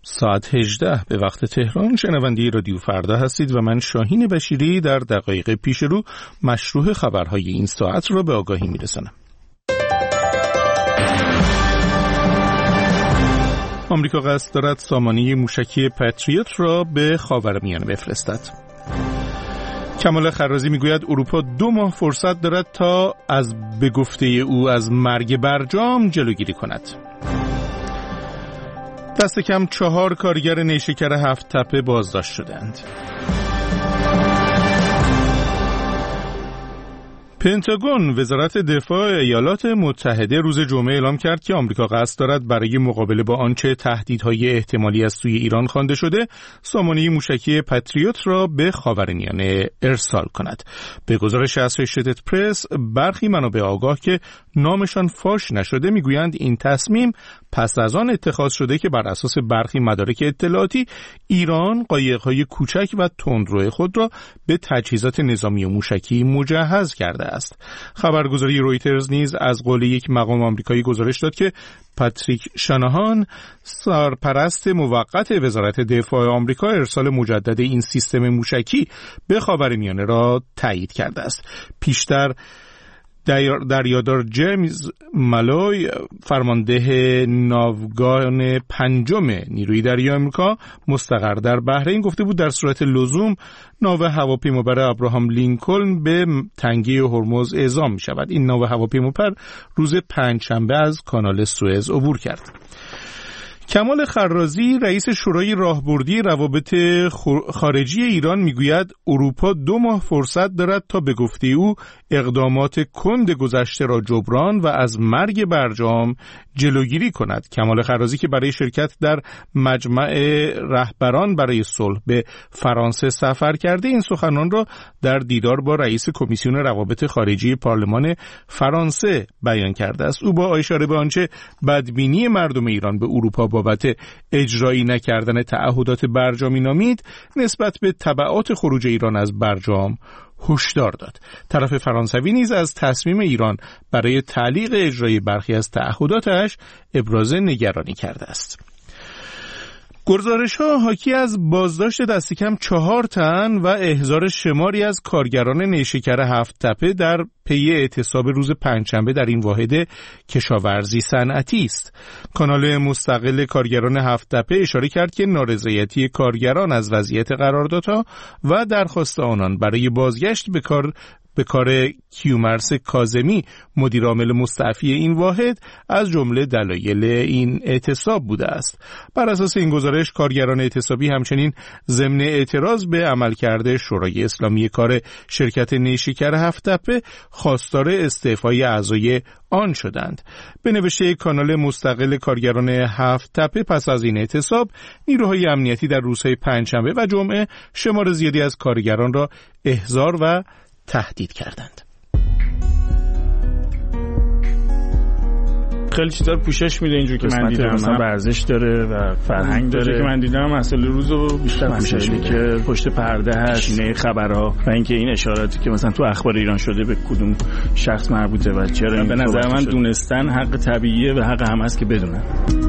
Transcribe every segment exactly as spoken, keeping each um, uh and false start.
ساعت هجده به وقت تهران. شنونده رادیو فردا هستید و من شاهین بشیری در دقایق پیش رو مشروع خبرهای این ساعت را به آگاهی میرسانم. آمریکا قصد دارد سامانه موشکی پتریوت را به خاورمیانه بفرستد. کمال خرازی میگوید اروپا دو ماه فرصت دارد تا از به گفته او از مرگ برجام جلوگیری کند. دست کم چهار کارگر نیشکر هفت تپه بازداشت شدند. پنتاگون وزارت دفاع ایالات متحده روز جمعه اعلام کرد که آمریکا قصد دارد برای مقابله با آنچه تهدیدهای احتمالی از سوی ایران خوانده شده سامانه موشکی پتریوت را به خاورمیانه ارسال کند. به گزارش اسوسییتد پرس برخی منابع آگاه که نامشان فاش نشده میگویند این تصمیم پس از آن اتخاذ شده که بر اساس برخی مدارک اطلاعاتی ایران قایق‌های کوچک و تندرو خود را به تجهیزات نظامی و موشکی مجهز کرده است. خبرگزاری رویترز نیز از قول یک مقام آمریکایی گزارش داد که پاتریک شاناهان سرپرست موقت وزارت دفاع آمریکا ارسال مجدد این سیستم موشکی به خاورمیانه را تایید کرده است. پیشتر دریادار جیمز مالوی فرمانده ناوگان پنجم نیروی دریایی آمریکا مستقر در بحرین گفته بود در صورت لزوم ناو هواپیمابر ابراهام لینکلن به تنگه هرمز اعزام می شود. این ناو هواپیمابر روز پنجشنبه از کانال سوئز عبور کرد. کمال خرازی رئیس شورای راهبردی روابط خارجی ایران میگوید اروپا دو ماه فرصت دارد تا به گفته او اقدامات کند گذشته را جبران و از مرگ برجام جلوگیری کند. کمال خرازی که برای شرکت در مجمع رهبران برای صلح به فرانسه سفر کرده این سخنان را در دیدار با رئیس کمیسیون روابط خارجی پارلمان فرانسه بیان کرده است. او با اشاره به آنچه بدبینی مردم ایران به اروپا بابت اجرایی نکردن تعهدات برجامی نامید نسبت به تبعات خروج ایران از برجام هشدار داد. طرف فرانسوی نیز از تصمیم ایران برای تعلیق اجرای برخی از تعهداتش ابراز نگرانی کرده است. گزارش‌ها حاکی از بازداشت دست کم چهار تن و احضار شماری از کارگران نیشکر هفت تپه در پی اعتصاب روز پنجشنبه در این واحد کشاورزی صنعتی است. کانال مستقل کارگران هفت تپه اشاره کرد که نارضایتی کارگران از وضعیت قراردادها و درخواست آنان برای بازگشت به کار به کار کیومرث کاظمی مدیر عامل مستعفی این واحد از جمله دلایل این اعتصاب بوده است. بر اساس این گزارش کارگران اعتصابی همچنین ضمن اعتراض به عملکرد شورای اسلامی کار شرکت نیشکر هفت تپه خواستار استعفای اعضای آن شدند. به نوشته کانال مستقل کارگران هفت تپه پس از این اعتصاب نیروهای امنیتی در روزهای پنجشنبه و جمعه شمار زیادی از کارگران را احضار و تهدید کردند. خیلی چیزا رو پوشش میده اینجوری که من دیدم، مثلا ورزش داره و فرهنگ داره که من دیدم مسئله روزو بیشتر پوشش میده که پشت پرده هست نه خبرها و اینکه این اشاراتی که مثلا تو اخبار ایران شده به کدوم شخص مربوطه و چرا. به نظر من دونستن حق طبیعیه و حق هم هست که بدونن.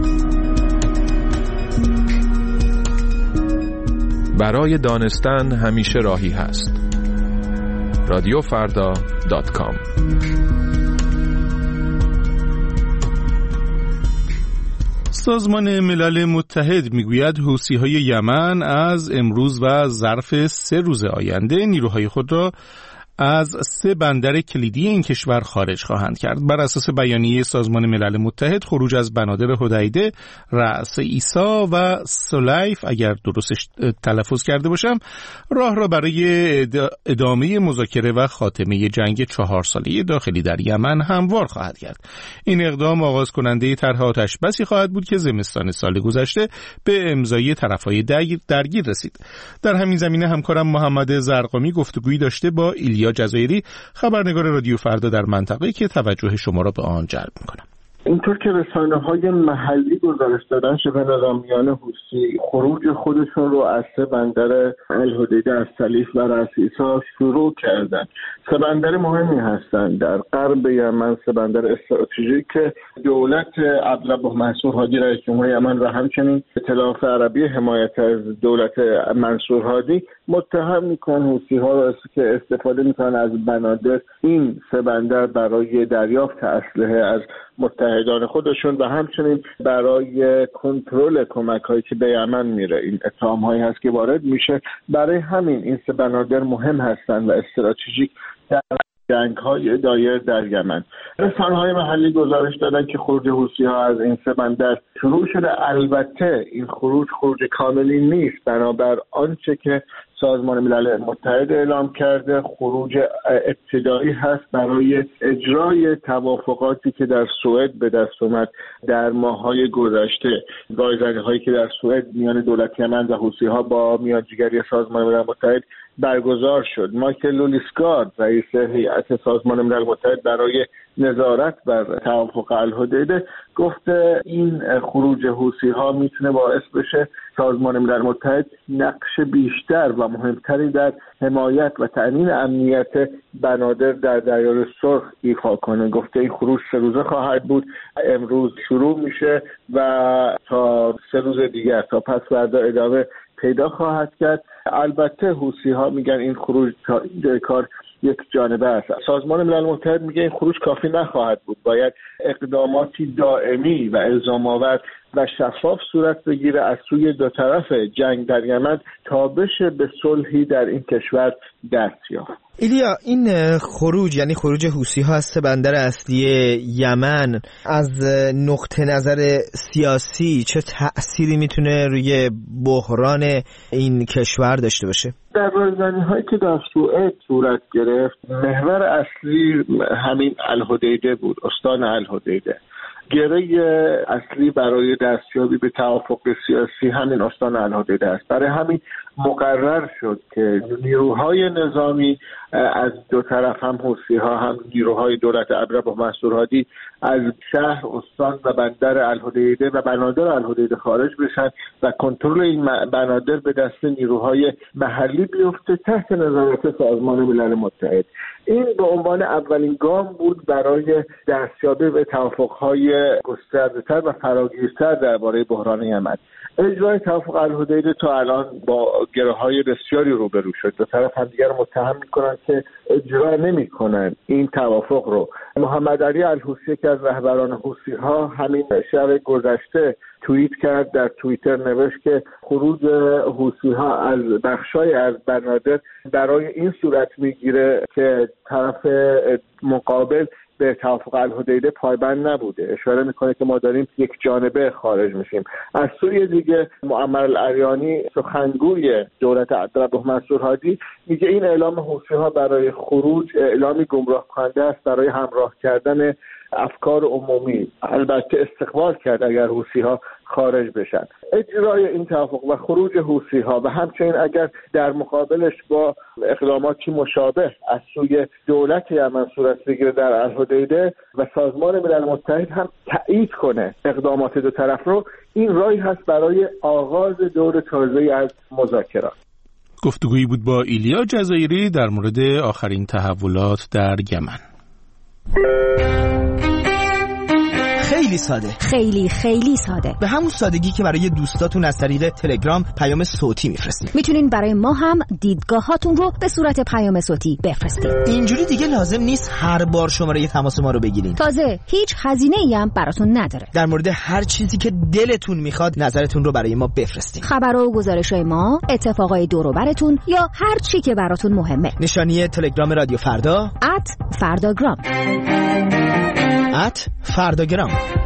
برای دانستن همیشه راهی هست. رادیو فردا دات کام. سازمان ملل متحد میگوید حوثی‌های یمن از امروز و ظرف سه روز آینده نیروهای خود را از سه بندر کلیدی این کشور خارج خواهند کرد. بر اساس بیانیه سازمان ملل متحد خروج از بنادر حدیده، رأس عیسی و سلیف اگر درستش تلفظ کرده باشم راه را برای ادامه مذاکره و خاتمه جنگ چهار ساله داخلی در یمن هموار خواهد کرد. این اقدام آغاز کننده طرح آتش بسی خواهد بود که زمستان سال گذشته به امضای طرفهای درگیر رسید. در همین زمینه همکارم محمد زرقامی گفتگویی داشته با ایلیا جزایری خبرنگار رادیو فردا در منطقه که توجه شما را به آن جلب می‌کنم. اینطور که رسانه‌های محلی گزارش دادن، شبه نظامیان حوثی خروج خودشون رو از سه بندر الحدیده، از سلیف و رسیسا شروع کردن. سه بندر مهمی هستند در غرب یمن، سه بندر استراتژیک که دولت عبدالله منصور هادی رئیس جمهور یمن و همچنین ائتلاف عربی حمایت از دولت منصور هادی متهم میکنن حوثی‌ها رو که استفاده میکنن از بنادر این سه بندر برای دریافت اسلحه از متحدان خودشون و همچنین برای کنترل کمک‌هایی که به یمن میره. این اتهام‌هایی هست که وارد میشه. برای همین این سه بنادر مهم هستند و استراتژیک در جنگ‌های دایر در یمن. رسانه‌های محلی گزارش دادن که خروج حوثی‌ها از این سه بندر شروع شده. البته این خروج خروج کاملی نیست، بنابر آنچه که سازمان ملل متحد اعلام کرده خروج ابتدایی هست برای اجرای توافقاتی که در سوئد به دست اومد در ماه‌های گذشته. رایزنی‌هایی که در سوئد میان دولت یمن و حوثی‌ها با میانجیگری سازمان ملل متحد برگزار شد. مایکل لولیسگارد رئیس هیئت سازمان ملل متحد برای نظارت بر توافق الحدیده گفته این خروج حوثی‌ها میتونه باعث بشه سازمان ملل متحد نقش بیشتر و مهمتری در حمایت و تأمین امنیت بنادر در دریای سرخ ایفا کنه. گفته این خروج سه روزه خواهد بود، امروز شروع میشه و تا سه روز دیگر تا پس فردا ادامه پیدا خواهد کرد. البته حوثی‌ها میگن این خروج تا اینجای کار یک جانبه است. سازمان ملل متحد میگه این خروج کافی نخواهد بود، باید اقداماتی دائمی و الزام‌آور و شفاف صورت بگیره از سوی دو طرف جنگ در یمن تا بشه به صلحی در این کشور دست یافت. ایلیا، این خروج یعنی خروج حوثی‌ها از سه بندر اصلی یمن از نقطه نظر سیاسی چه تأثیری میتونه روی بحران این کشور داشته باشه؟ در رایزنی‌هایی که در سوئد صورت گرفت محور اصلی همین الحدیده بود، استان الحدیده. گره اصلی برای دستیابی به توافق سیاسی همین استان الحدیده است. برای همین مقرر شد که نیروهای نظامی از دو طرف، هم حوثی‌ها هم نیروهای دولت عبدالله منصور هادی، از شهر، استان و بندر الحدیده و بنادر الحدیده خارج بشن و کنترل این بنادر به دست نیروهای محلی بیفته تحت نظارت سازمان ملل متحد. این به عنوان اولین گام بود برای دستیابی به توافق‌های گسترده‌تر و فراگیرتر درباره بحران یمن. اجرای توافق الحدیده تا الان با گره‌های بسیاری روبرو شد. دو طرف همدیگر رو متهم می‌کنند که اجرا نمی‌کنند این توافق رو. محمد علی الحوثی که از رهبران حوثی‌ها همین شب گذشته توییت کرد، در توییتر نوشت که خروج حوثی‌ها از بخشای از بنادر برای این صورت می‌گیره که طرف مقابل به توافق الحدیده پایبند نبوده. اشاره میکنه که ما داریم یک جانبه خارج میشیم. از سوی دیگه معمر الاریانی سخنگوی دولت عبدالله منصور هادی میگه این اعلام حوثی‌ها برای خروج اعلامی گمراه کننده است برای همراه کردن افکار عمومی. البته استقبال کرد اگر حوثی‌ها خارج بشن. اجرای این توافق و خروج حوثی‌ها و همچنین اگر در مقابلش با اقداماتی مشابه از سوی دولت یمن صورت بگیره در الحدیده و سازمان ملل متحد هم تایید کنه اقدامات دو طرف رو، این راهی هست برای آغاز دور تازه‌ای از مذاکرات. گفتگویی بود با ایلیا جزایری در مورد آخرین تحولات در یمن. خیلی ساده، خیلی خیلی ساده، به همون سادگی که برای دوستاتون از طریق تلگرام پیام صوتی میفرستید. میتونین برای ما هم دیدگاهاتون رو به صورت پیام صوتی بفرستید. اینجوری دیگه لازم نیست هر بار شماره تماس ما رو بگیرین. تازه هیچ هزینه‌ای هم براتون نداره. در مورد هر چیزی که دلتون میخواد نظرتون رو برای ما بفرستید. خبرها و گزارش‌های ما، اتفاقای دور و برتون یا هر چی که براتون مهمه. نشانی تلگرام رادیو فردا ات فرداگرام ات فرداگرام.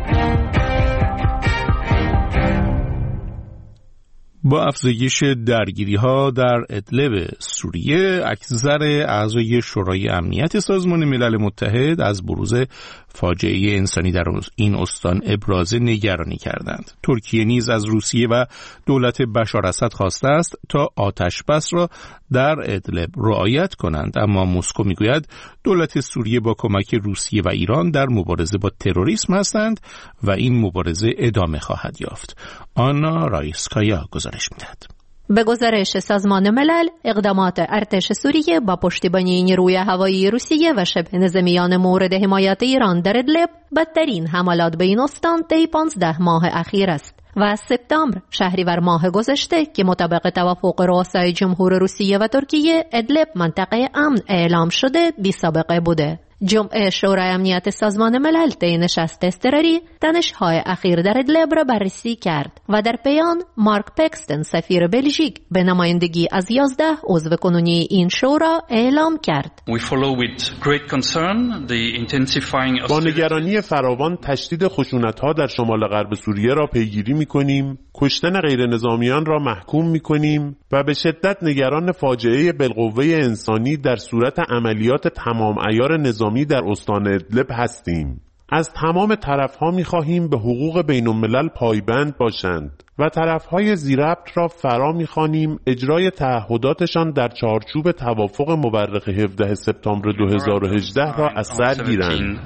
با افزایش درگیری‌ها در ادلب سوریه، اکثر اعضای شورای امنیت سازمان ملل متحد از بروز فاجعه انسانی در این استان ابراز نگرانی کردند. ترکیه نیز از روسیه و دولت بشار اسد خواسته است تا آتش بس را در ادلب رعایت کنند، اما مسکو میگوید دولت سوریه با کمک روسیه و ایران در مبارزه با تروریسم هستند و این مبارزه ادامه خواهد یافت. آنا رایسکایا گزارش میدهد. به گزارش سازمان ملل، اقدامات ارتش سوریه با پشتیبانی نیروی هوایی روسیه و شبه نظامیان مورد حمایت ایران در ادلب بدترین حملات به این استان طی پانزده ماه اخیر است و از سپتامبر شهریور ماه گذشته که مطابق توافق رؤسای جمهور روسیه و ترکیه ادلب منطقه امن اعلام شده بی سابقه بوده. جمعه شورای امنیت سازمان ملل طی نشست اضطراری تنش‌های اخیر در ادلب را بررسی کرد و در پیان مارک پکستن سفیر بلژیک به نمایندگی از یازده عضو کنونی این شورا اعلام کرد. با نگرانی فراوان تشدید خشونت‌ها در شمال غرب سوریه را پیگیری می‌کنیم، کشتن غیر نظامیان را محکوم می‌کنیم و به شدت نگران فاجعه بالقوه انسانی در صورت عملیات تمام عیار نظامی در استان ادلب هستیم. از تمام طرف‌ها می‌خواهیم به حقوق بین‌الملل پایبند باشند و طرف‌های ذی‌ربط را فرا می‌خوانیم اجرای تعهداتشان در چارچوب توافق مورخ هفدهم سپتامبر دو هزار و هجده را از سر گیرند.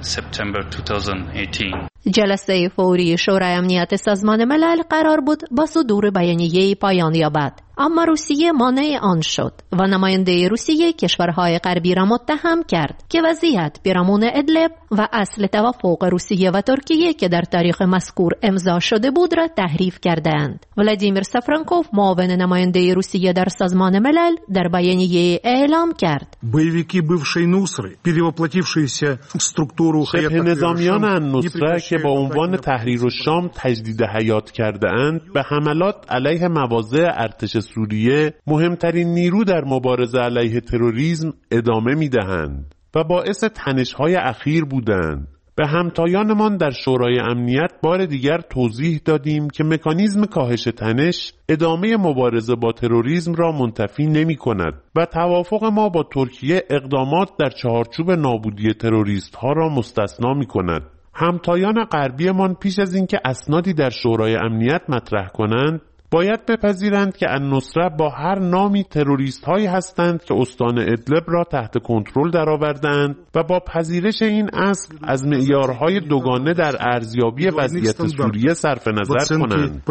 جلسه فوری شورای امنیت سازمان ملل قرار بود با صدور بیانیه پایان یابد، اما روسیه مانع آن شد و نماینده روسیه کشورهای غربی را متهم کرد که وضعیت پیرامون ادلب و اصل توافق روسیه و ترکیه که در تاریخ مذکور امضا شده بود را تحریف کردند. ولادیمیر سافرانکوف، معاون نماینده روسیه در سازمان ملل، در بیانیه اعلام کرد: боевики бывшей نصره перевоплотившиеся в структуру شبه نظامیان النصره که با عنوان تحریر الشام تجدید حیات کرده اند به حملات علیه مواضع ارتش سوریه، مهمترین نیرو در مبارزه علیه تروریسم، ادامه می‌دهند و باعث تنش‌های اخیر بودند. به همتایانمان در شورای امنیت بار دیگر توضیح دادیم که مکانیزم کاهش تنش ادامه مبارزه با تروریسم را منتفی نمی کند و توافق ما با ترکیه اقدامات در چارچوب نابودی تروریست ها را مستثنا می کند. همتایان غربیمان پیش از اینکه اسنادی در شورای امنیت مطرح کنند باید بپذیرند که النصره با هر نامی تروریست هایی هستند که استان ادلب را تحت کنترل درآوردند و با پذیرش این اصل از معیارهای دوگانه در ارزیابی وضعیت سوریه صرف نظر کنند.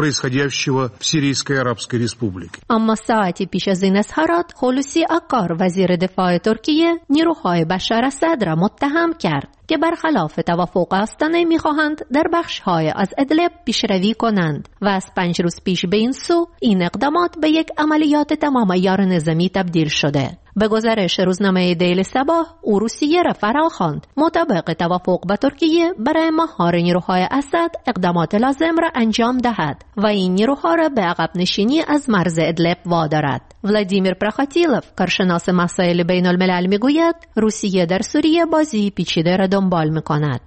اما ساعتی پیش از این اظهارات، خلوصی آکار وزیر دفاع ترکیه نیروهای بشار اسد را متهم کرد که برخلاف توافق آستانه می‌خواهند در بخش‌های از ادلب پیشروی کنند و از پنج روز پیش به این سو این اقدامات به یک عملیات تمام عیار نظامی تبدیل شده. به گزارش روزنامه دیلی صباح، او روسیه را فراخواند مطابق توافق با ترکیه برای مهار نیروهای اسد اقدامات لازم را انجام دهد و این نیروها را به عقب نشینی از مرز ادلب وادارد. ولادیمیر پراخاتیلوف، کارشناس مسائل بین الملل، میگوید روسیه در سوریه بازی پیچیده را دنبال میکند.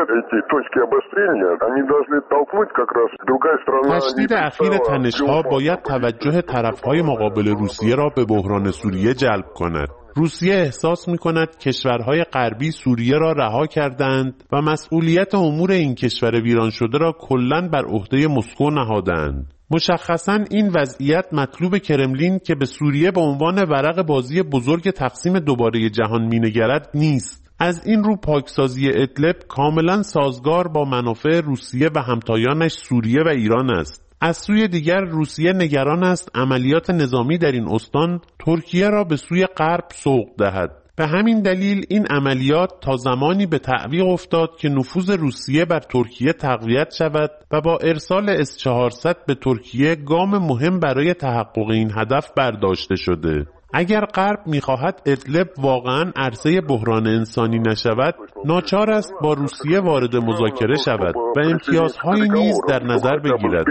تشدید اخیر تنش‌ها باید توجه طرف‌های مقابل روسیه را به بحران سوریه جلب کند. روسیه احساس می‌کند کشورهای غربی سوریه را رها کردند و مسئولیت امور این کشور ویران شده را کلاً بر عهده مسکو نهادند. مشخصاً این وضعیت مطلوب کرملین که به سوریه به عنوان ورق بازی بزرگ تقسیم دوباره جهان می‌نگرد نیست. از این رو پاکسازی ادلب کاملا سازگار با منافع روسیه و همتایانش سوریه و ایران است. از سوی دیگر روسیه نگران است عملیات نظامی در این استان ترکیه را به سوی غرب سوق دهد. به همین دلیل این عملیات تا زمانی به تعویق افتاد که نفوذ روسیه بر ترکیه تقویت شود و با ارسال اس چهارصد به ترکیه گام مهم برای تحقق این هدف برداشته شده. اگر غرب می‌خواهد ادلب واقعاً عرصه بحران انسانی نشود، ناچار است با روسیه وارد مذاکره شود و امتیازهایی نیز در نظر بگیرد.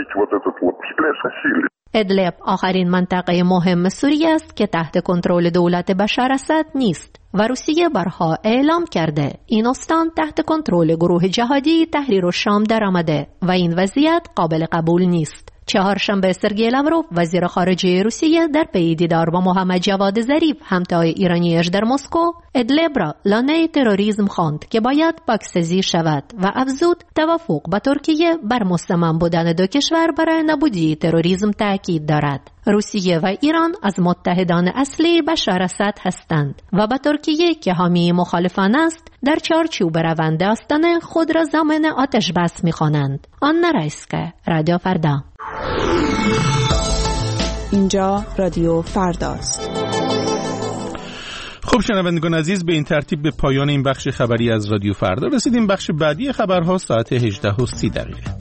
ادلب آخرین منطقه مهم سوریه است که تحت کنترل دولت بشار اسد نیست و روسیه بارها اعلام کرده این استان تحت کنترل گروه جهادی تحریر الشام درآمده و این وضعیت قابل قبول نیست. چهارشنبه سرگئی لاوروف وزیر خارجه روسیه در پی دیدار با محمد جواد ظریف همتای ایرانیش در مسکو ادلب را لانه تروریسم خواند که باید پاکسازی شود و افزود توافق با ترکیه بر مصمم بودن دو کشور برای نابودی تروریسم تاکید دارد. روسیه و ایران از متحدان اصلی بشار اسد هستند و با ترکیه که حامی مخالفان است در چارچوب روند آستانه خود را ضامن آتش بس می‌خوانند. آنا رایسکا، رادیو فردا. اینجا رادیو فرداست. خب شنوندگان عزیز، به این ترتیب به پایان این بخش خبری از رادیو فردا رسیدیم. بخش بعدی خبرها ساعت هجده و سی دقیقه.